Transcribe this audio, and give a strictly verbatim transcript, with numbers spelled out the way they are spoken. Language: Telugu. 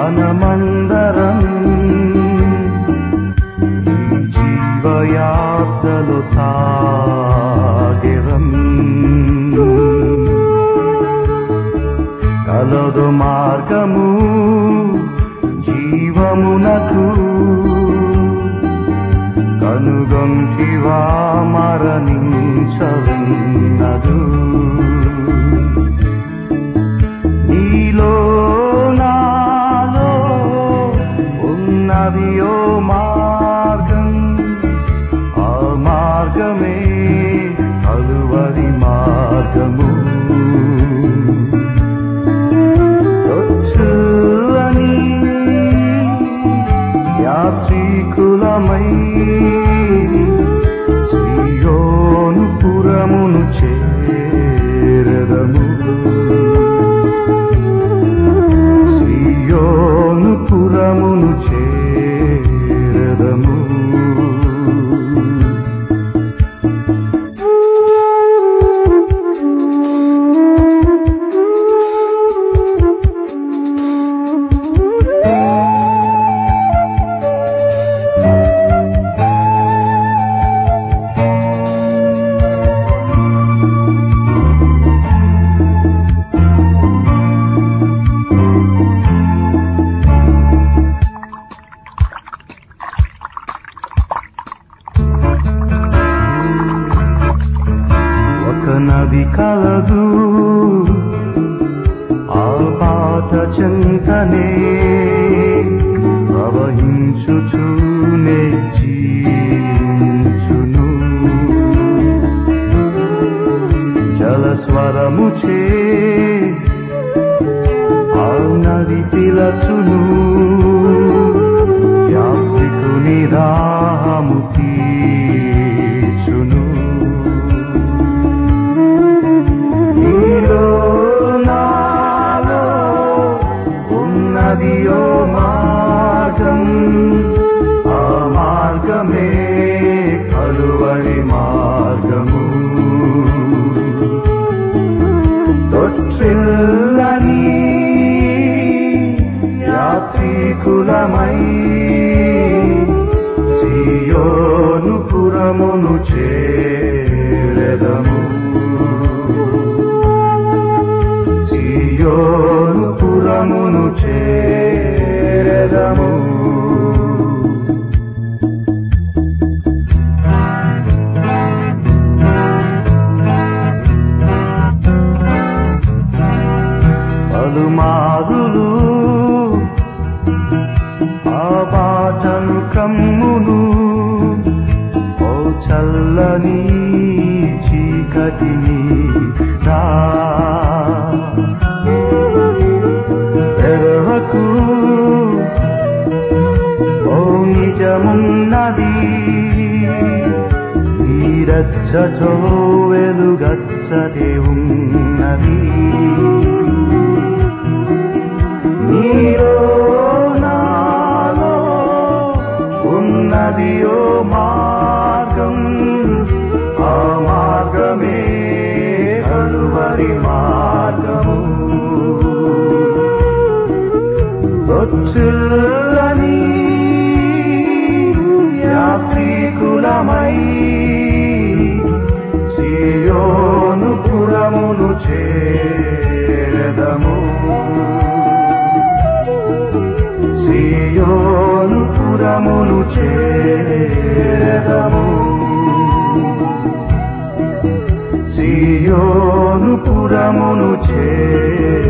మనమందరం ఈ జీవయాత్రలో సాగెదం. కలదు మార్గము జీవమునకు, కనుగొంటివా మరణించవిన్నదు. నీలో నాలో ఉన్నది ఓ మార్గం, ఆ మార్గమే కలువరి మార్గము. వచ్చులని యాత్రికులమై సియోను పురమును చేరదము. సియోను పురమును చేరదము. నది కలదు ఆ బాట చెంతనే, ప్రవహించుచూనే జీవించును. జలస్వరముచే ఆ నది పిలచును, యాత్రికుని దాహము తీర్చును. ఉన్నది ఓ మార్గం, ఆ మార్గమే కలువరి మార్గము. తొట్టిల్లని యాత్రికులమై సియోను పురమును చేరదము. సియోను పురమును చేరదము. పలుమారులు ఆ బాటను కమ్మును, ఓ చల్లని చీకటిని రా ఎరువకు. ఓ నిజమున్నది నీరచ్చటో వెలుగచ్చటే ఉన్నది. నీలో నాలో ఉన్నది ఓ మార్గం, ఆ మార్గమే కలువరి మార్గము. వచ్చులని యాత్రికులమై సియోను పురమును చేరదము. సియోను పురమును చేరదము. సియోను పురమును చేరదము.